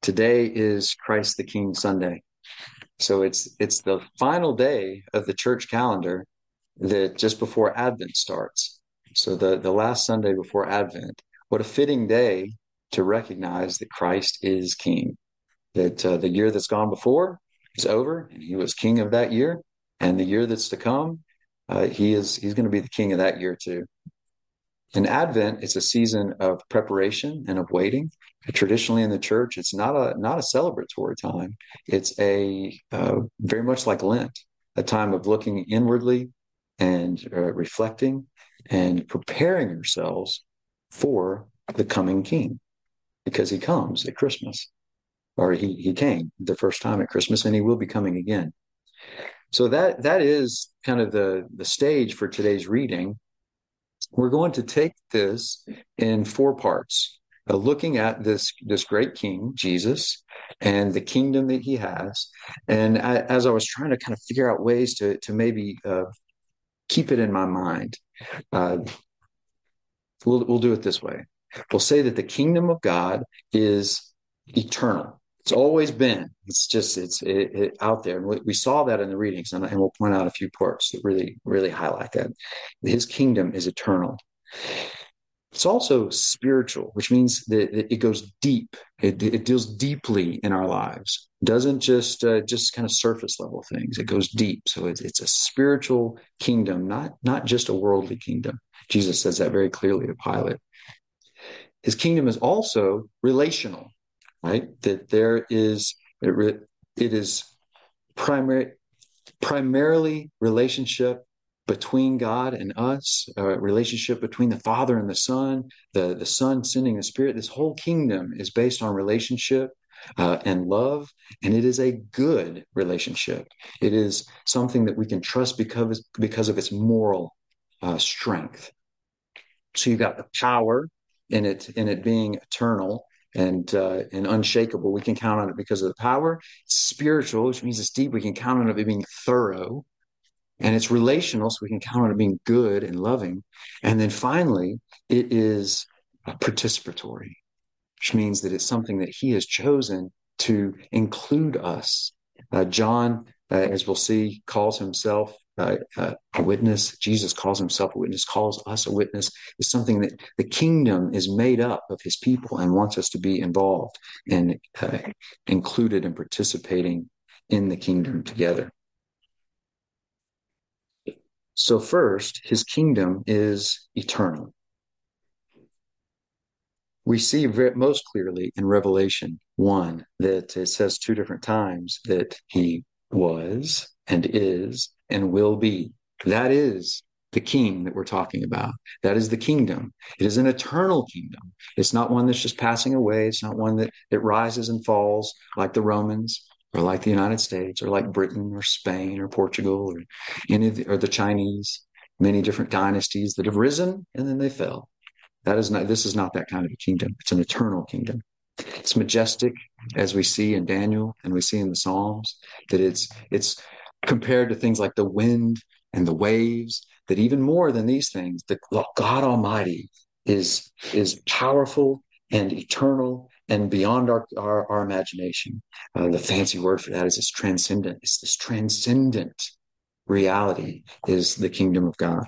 Today is Christ the King Sunday. So it's the final day of the church calendar that just before Advent starts. So the last Sunday before Advent. What a fitting day to recognize that Christ is King. That the year that's gone before is over, and He was King of that year, and the year that's to come, he's going to be the King of that year too. In Advent, it's a season of preparation and of waiting. Traditionally in the church, it's not a celebratory time. It's a very much like Lent, a time of looking inwardly and reflecting and preparing ourselves for the coming King, because He comes at Christmas, or he came the first time at Christmas, and He will be coming again. So that is kind of the stage for today's reading. We're going to take this in four parts, looking at this great King, Jesus, and the kingdom that He has. And as I was trying to kind of figure out ways to maybe keep it in my mind, uh, we'll do it this way. We'll say that the kingdom of God is eternal. It's always been. It's just it's out there. And we saw that in the readings, and we'll point out a few parts that really highlight that. His kingdom is eternal. It's also spiritual, which means that it goes deep. It deals deeply in our lives. It doesn't just kind of surface level things. It goes deep. So it's a spiritual kingdom, not just a worldly kingdom. Jesus says that very clearly to Pilate. His kingdom is also relational, right? That it is primarily relationship between God and us, a relationship between the Father and the Son, the Son sending the Spirit. This whole kingdom is based on relationship and love, and it is a good relationship. It is something that we can trust because of its moral strength. So you've got the power in it being eternal and unshakable. We can count on it because of the power. It's spiritual, which means it's deep. We can count on it being thorough. And it's relational, so we can count on it being good and loving. And then finally, it is participatory, which means that it's something that He has chosen to include us. John, as we'll see, calls himself a witness. Jesus calls Himself a witness, calls us a witness. It's something that the kingdom is made up of His people and wants us to be involved and included and participating in the kingdom together. So first, His kingdom is eternal. We see most clearly in Revelation 1 that it says two different times that He was and is and will be. That is the King that we're talking about. That is the kingdom. It is an eternal kingdom. It's not one that's just passing away. It's not one that rises and falls like the Romans, or like the United States, or like Britain, or Spain, or Portugal, or the Chinese. Many different dynasties that have risen and then they fell. This is not that kind of a kingdom. It's an eternal kingdom. It's majestic, as we see in Daniel and we see in the Psalms, that it's compared to things like the wind and the waves, that even more than these things, that God Almighty is powerful and eternal and beyond our imagination. The fancy word for that is it's transcendent. It's this transcendent reality is the kingdom of God.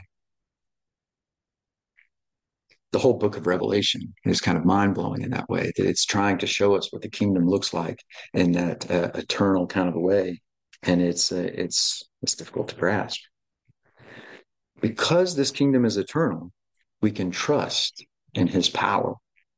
The whole book of Revelation is kind of mind-blowing in that way, that it's trying to show us what the kingdom looks like in that eternal kind of a way. And it's difficult to grasp. Because this kingdom is eternal, we can trust in His power.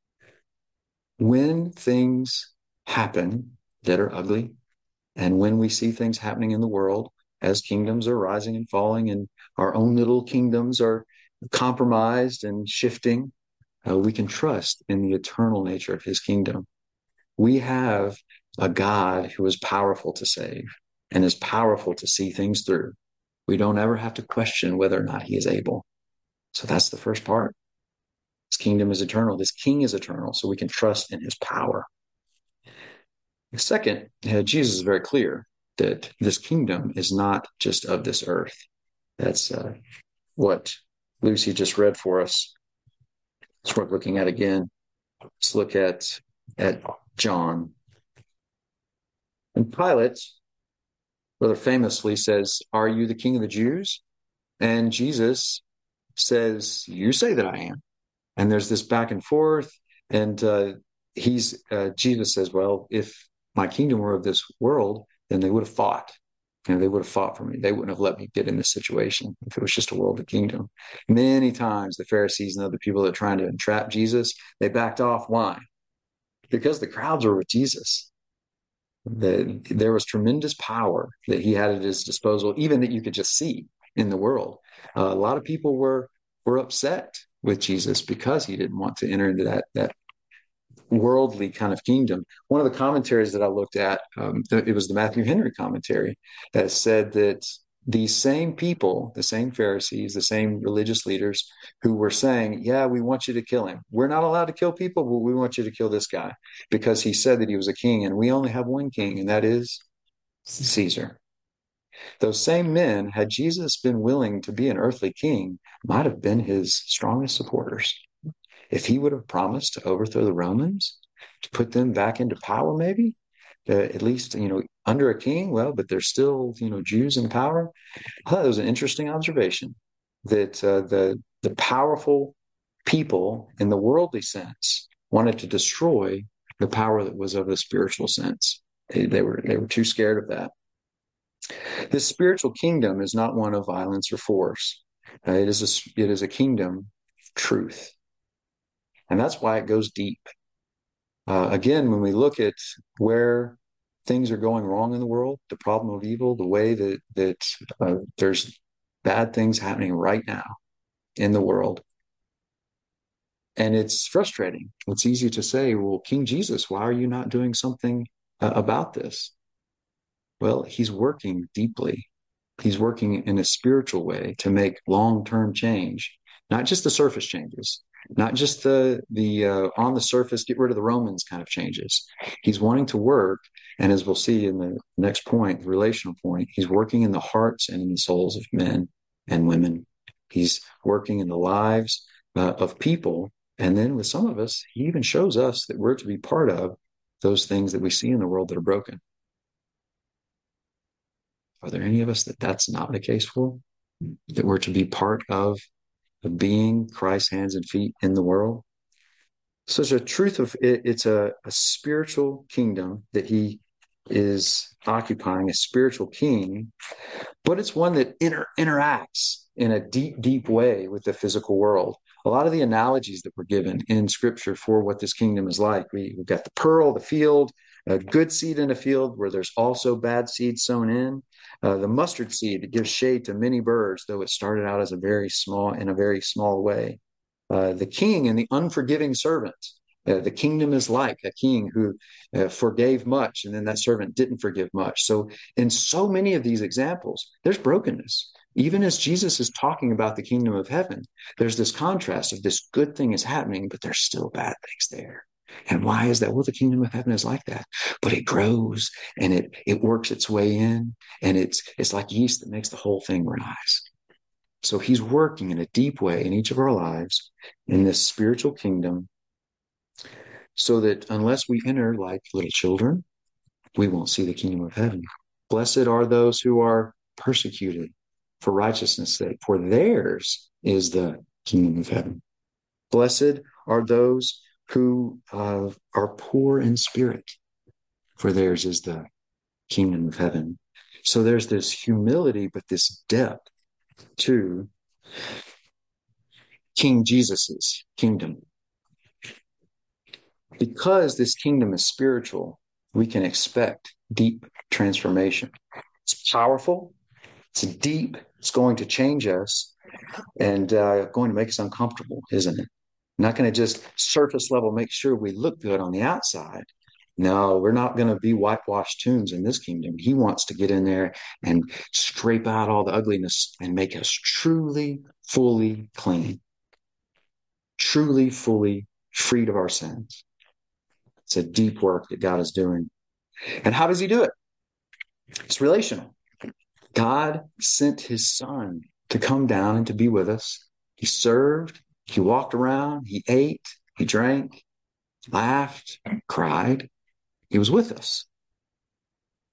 When things happen that are ugly, and when we see things happening in the world as kingdoms are rising and falling and our own little kingdoms are compromised and shifting, we can trust in the eternal nature of His kingdom. We have a God who is powerful to save and is powerful to see things through. We don't ever have to question whether or not He is able. So that's the first part. His kingdom is eternal. This King is eternal, so we can trust in His power. Second, Jesus is very clear that this kingdom is not just of this earth. That's what Lucy just read for us. It's worth looking at again. Let's look at John And Pilate rather famously says, "Are you the king of the Jews?" And Jesus says, "You say that I am." And there's this back and forth. And Jesus says, "Well, if my kingdom were of this world, then they would have fought. They would have fought for me. They wouldn't have let me get in this situation if it was just a worldly kingdom." Many times the Pharisees and other people that are trying to entrap Jesus, they backed off. Why? Because the crowds were with Jesus. There was tremendous power that he had at his disposal, even that you could just see in the world. A lot of people were upset with Jesus because he didn't want to enter into that worldly kind of kingdom. One of the commentaries that I looked at, it was the Matthew Henry commentary, that said that these same people, the same Pharisees, the same religious leaders who were saying, "Yeah, we want you to kill him. We're not allowed to kill people, but we want you to kill this guy because he said that he was a king, and we only have one king, and that is Caesar." Those same men, had Jesus been willing to be an earthly king, might have been his strongest supporters. If he would have promised to overthrow the Romans, to put them back into power, maybe, at least, under a king, well, but they're still, Jews in power. I thought it was an interesting observation that the powerful people in the worldly sense wanted to destroy the power that was of the spiritual sense. They were too scared of that. This spiritual kingdom is not one of violence or force. It is a kingdom of truth. And that's why it goes deep. Again, when we look at where things are going wrong in the world, the problem of evil, the way that there's bad things happening right now in the world. And it's frustrating. It's easy to say, "Well, King Jesus, why are you not doing something about this?" Well, he's working deeply. He's working in a spiritual way to make long-term change, not just the surface changes, not just the on the surface, get rid of the Romans kind of changes. He's wanting to work, and as we'll see in the next point, the relational point, he's working in the hearts and in the souls of men and women. He's working in the lives of people, and then with some of us, he even shows us that we're to be part of those things that we see in the world that are broken. Are there any of us that that's not the case for? That we're to be part of being Christ's hands and feet in the world? So it's a truth of it, it's a spiritual kingdom that he is occupying, a spiritual king, but it's one that interacts in a deep, deep way with the physical world. A lot of the analogies that were given in scripture for what this kingdom is like, we've got the pearl, the field, a good seed in a field where there's also bad seed sown in. The mustard seed that gives shade to many birds, though it started out as in a very small way. The king and the unforgiving servant. The kingdom is like a king who forgave much, and then that servant didn't forgive much. So, in so many of these examples, there's brokenness. Even as Jesus is talking about the kingdom of heaven, there's this contrast of this good thing is happening, but there's still bad things there. And why is that? Well, the kingdom of heaven is like that, but it grows and it works its way in, and it's like yeast that makes the whole thing rise. So he's working in a deep way in each of our lives in this spiritual kingdom so that unless we enter like little children, we won't see the kingdom of heaven. Blessed are those who are persecuted for righteousness' sake, for theirs is the kingdom of heaven. Blessed are those who are poor in spirit, for theirs is the kingdom of heaven. So there's this humility, but this depth to King Jesus's kingdom. Because this kingdom is spiritual, we can expect deep transformation. It's powerful, it's deep, it's going to change us, and going to make us uncomfortable, isn't it? Not going to just surface level make sure we look good on the outside. No, we're not going to be whitewashed tombs in this kingdom. He wants to get in there and scrape out all the ugliness and make us truly, fully clean, truly, fully freed of our sins. It's a deep work that God is doing. And how does he do it? It's relational. God sent his son to come down and to be with us. He served, he walked around, he ate, he drank, laughed, cried. He was with us.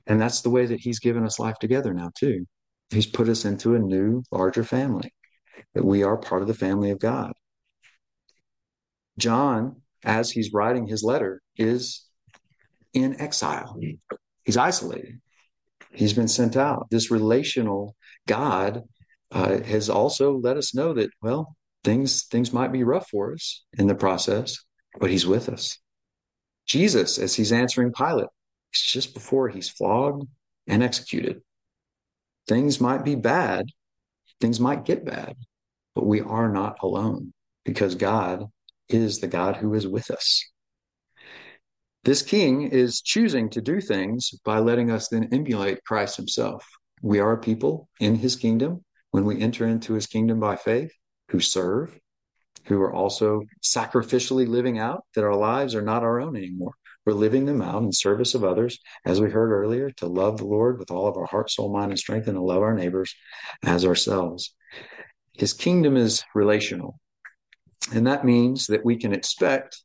And that's the way that he's given us life together now, too. He's put us into a new, larger family, that we are part of the family of God. John, as he's writing his letter, is in exile. He's isolated. He's been sent out. This relational God has also let us know that, well, things might be rough for us in the process, but he's with us. Jesus, as he's answering Pilate, it's just before he's flogged and executed. Things might be bad. Things might get bad, but we are not alone because God is the God who is with us. This king is choosing to do things by letting us then emulate Christ himself. We are a people in his kingdom when we enter into his kingdom by faith who serve, who are also sacrificially living out that our lives are not our own anymore. We're living them out in service of others, as we heard earlier, to love the Lord with all of our heart, soul, mind, and strength, and to love our neighbors as ourselves. His kingdom is relational, and that means that we can expect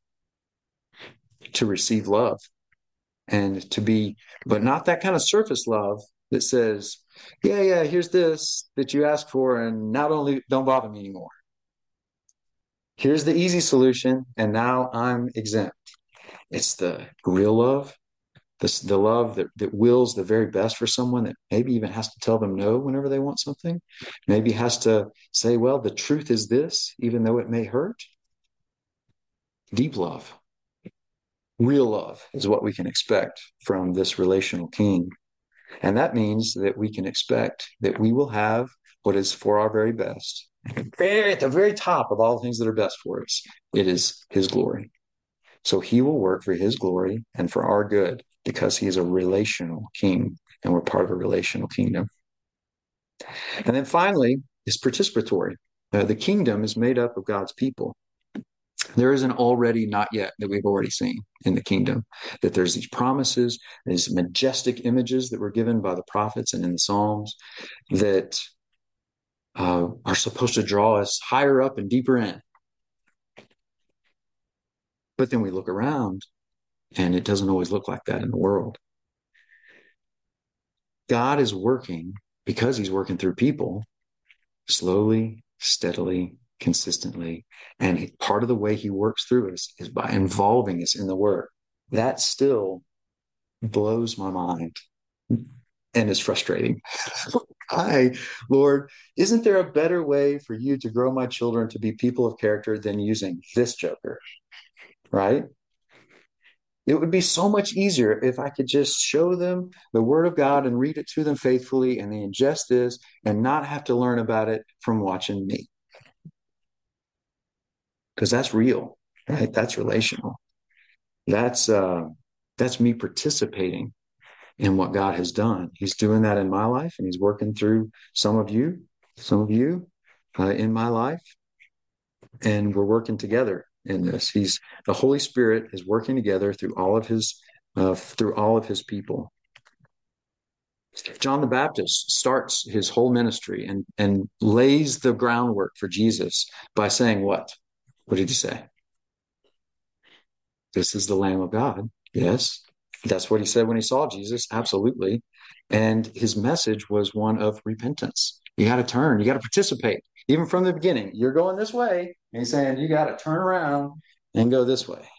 to receive love and to be, but not that kind of surface love that says, yeah, here's this that you asked for, and not only don't bother me anymore. Here's the easy solution, and now I'm exempt. It's the real love, the love that wills the very best for someone, that maybe even has to tell them no whenever they want something, maybe has to say, well, the truth is this, even though it may hurt. Deep love, real love is what we can expect from this relational king. And that means that we can expect that we will have what is for our very best. At the very top of all the things that are best for us, it is his glory. So he will work for his glory and for our good because he is a relational king and we're part of a relational kingdom. And then finally, is participatory. The kingdom is made up of God's people. There is an already not yet that we've already seen in the kingdom, that there's these promises, these majestic images that were given by the prophets and in the Psalms that are supposed to draw us higher up and deeper in. But then we look around and it doesn't always look like that in the world. God is working because he's working through people slowly, steadily, consistently. And part of the way he works through us is by involving us in the work. That still blows my mind and is frustrating. Hi, Lord, isn't there a better way for you to grow my children to be people of character than using this joker? Right? It would be so much easier if I could just show them the word of God and read it to them faithfully and they ingest this and not have to learn about it from watching me. Because that's real, right? That's relational. That's me participating in what God has done. He's doing that in my life and he's working through some of you in my life. And we're working together in this. The Holy Spirit is working together through all of his people. John the Baptist starts his whole ministry and lays the groundwork for Jesus by saying what? What did he say? This is the Lamb of God. Yes. That's what he said when he saw Jesus. Absolutely. And his message was one of repentance. You got to turn. You got to participate. Even from the beginning, you're going this way. And he's saying, you got to turn around and go this way.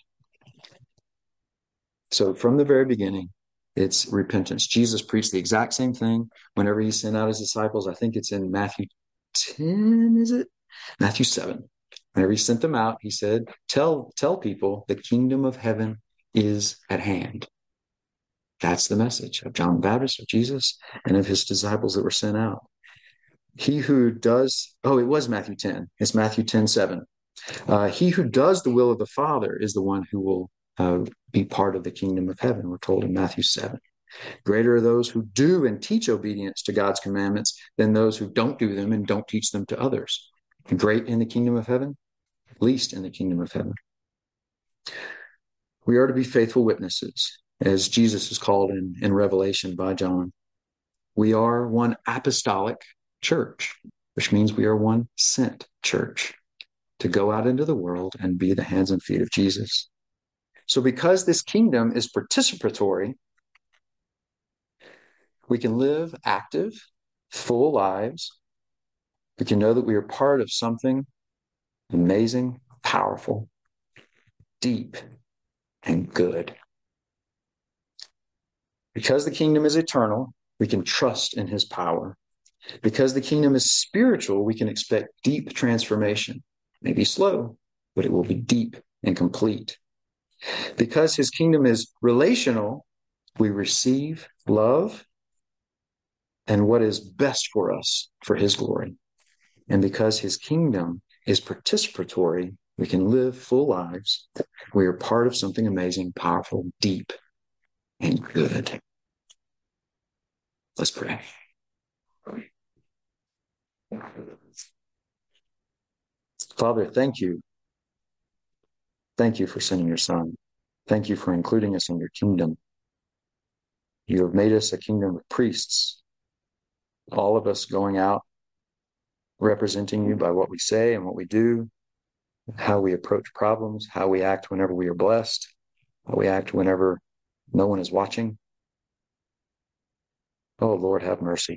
So from the very beginning, it's repentance. Jesus preached the exact same thing whenever he sent out his disciples. I think it's in Matthew 10, is it? Matthew 7. Whenever he sent them out, he said, tell people the kingdom of heaven is at hand. That's the message of John the Baptist, of Jesus, and of his disciples that were sent out. He who does, it was Matthew 10. It's Matthew 10:7. He who does the will of the Father is the one who will be part of the kingdom of heaven, we're told in Matthew 7. Greater are those who do and teach obedience to God's commandments than those who don't do them and don't teach them to others. Great in the kingdom of heaven, least in the kingdom of heaven. We are to be faithful witnesses, as Jesus is called in Revelation by John. We are one apostolic church, which means we are one sent church to go out into the world and be the hands and feet of Jesus. So because this kingdom is participatory, We can live active, full lives. We can know that we are part of something amazing, powerful, deep, and good. Because the kingdom is eternal, we can trust in his power. Because the kingdom is spiritual, we can expect deep transformation. It may be slow, but it will be deep and complete. Because his kingdom is relational, we receive love and what is best for us for his glory. And because his kingdom is participatory, we can live full lives. We are part of something amazing, powerful, deep, and good. Let's pray. Father, thank you. Thank you for sending your son. Thank you for including us in your kingdom. You have made us a kingdom of priests, all of us going out, representing you by what we say and what we do, how we approach problems, how we act whenever we are blessed, how we act whenever no one is watching. Oh, Lord, have mercy.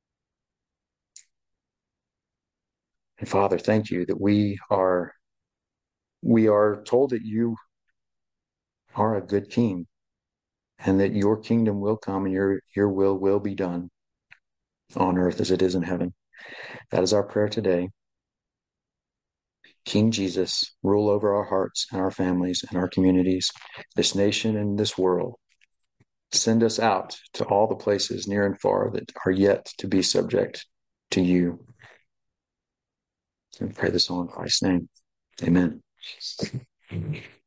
And Father, thank you that we are told that you are a good king and that your kingdom will come and your will be done on earth as it is in heaven. That is our prayer today. King Jesus, rule over our hearts and our families and our communities, this nation and this world. Send us out to all the places near and far that are yet to be subject to you. We pray this all in Christ's name. Amen.